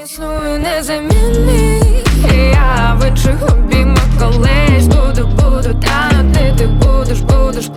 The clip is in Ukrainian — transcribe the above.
Існую незамінний, і я в інших обіймах колись буду там, де ти будеш